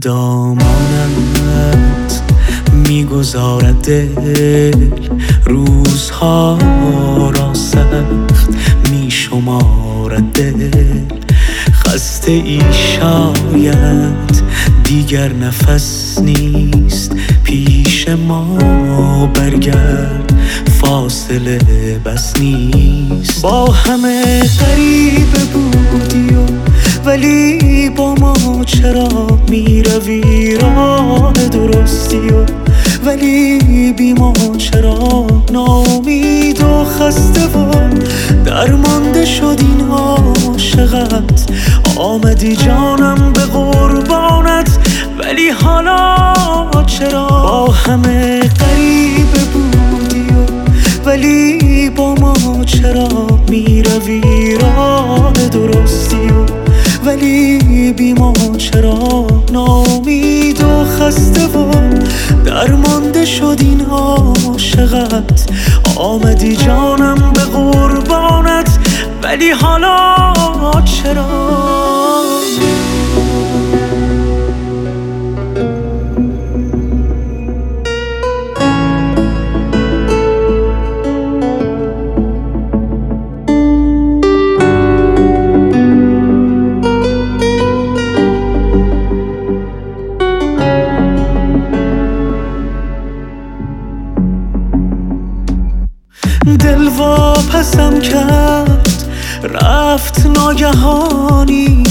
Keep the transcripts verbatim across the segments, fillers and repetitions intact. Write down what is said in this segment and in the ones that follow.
دامانت میگذارد دل روزها را سخت میشمارد دل. خسته ای شاید دیگر نفس نیست پیش ما، برگرد فاصله بس نیست. با همه غریبه بودی و ولی با ما چرا میروی راه درستی و ولی بی ما چرا ناامید و خسته و درمانده شد این عاشقت. آمدی جانم به قربانت ولی حالا چرا؟ با همه غریبه بودی و ولی با ما چرا میروی راه درستی و ولی بی ما چرا ناامید و خسته و درمانده شد این عاشقت. آمدی جانم به قربانت ولی حالا چرا؟ دل واپسم کرد رفت ناگهانی،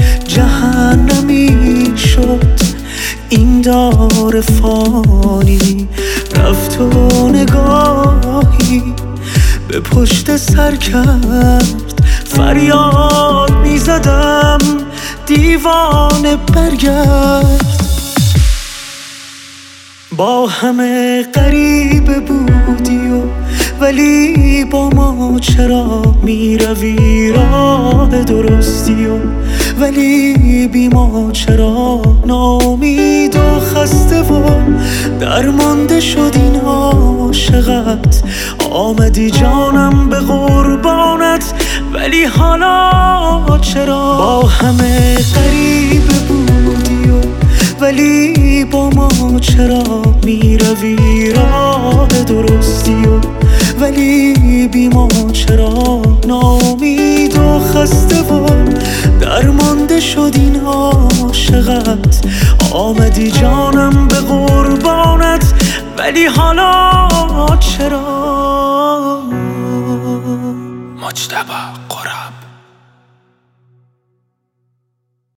جهنمی شد این دار فانی. رفت و نگاهی به پشت سر کرد، فریاد میزدم دیوانه برگرد. با همه غریبه بودی و ولی با ما چرا میروی راه درستی و ولی بی ما چرا ناامید و خسته و درمانده شد این عاشقت. آمدی جانم به قربانت ولی حالا چرا؟ با همه غریبه بودی و ولی با ما چرا میروی راه درستی و ولی بی ما چرا ناامید و خسته و درمانده شد این عاشقت. آمدی جانم به قربانت ولی حالا چرا؟ مجتبی